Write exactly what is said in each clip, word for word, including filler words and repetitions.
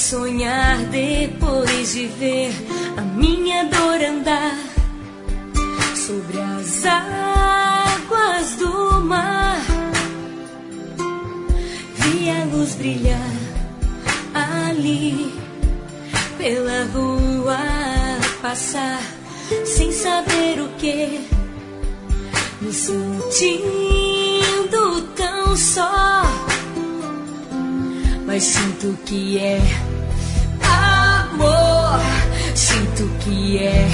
sonhar depois de ver a minha dor andar sobre as águas do mar. Vi a luz brilhar ali pela rua passar, sem saber o que, me sentindo tão só. Mas sinto que é amor, sinto que é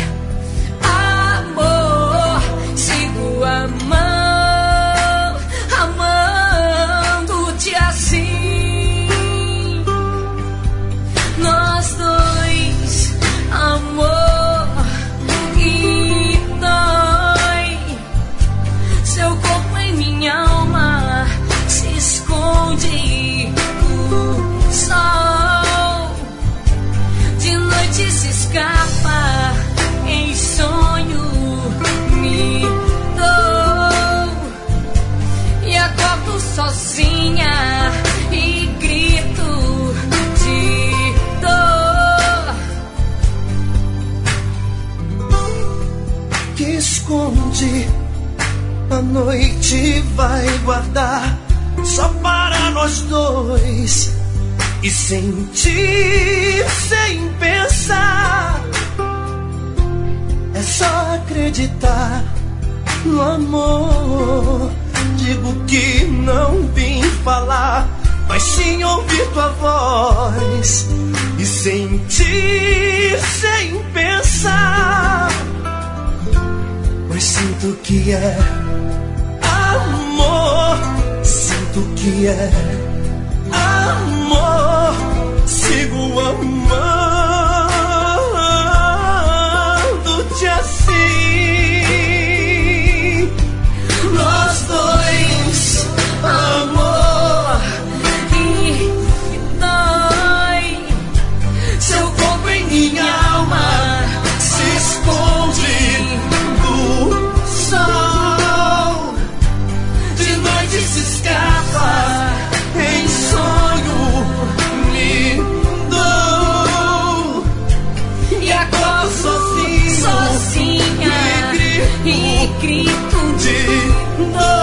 amor. Sigo amando, amando-te assim. Nós dois, amor, e dói. Seu corpo em minha alma se esconde. De noite se escapa, em sonho me dou, e acordo sozinha e grito de dor. Que esconde, a noite vai guardar só para nós dois, e sentir sem pensar. É só acreditar no amor. Digo que não vim falar, mas sim ouvir tua voz e sentir sem pensar. Mas sinto que é amor, sinto que é amor, sigo amando-te assim. Nós dois, amor, e dói. seu corpo em minha alma se esconde do sol. De noite se escapa, em sonho me dou, e acordo sozinho, sozinha, e grito, e grito de dor.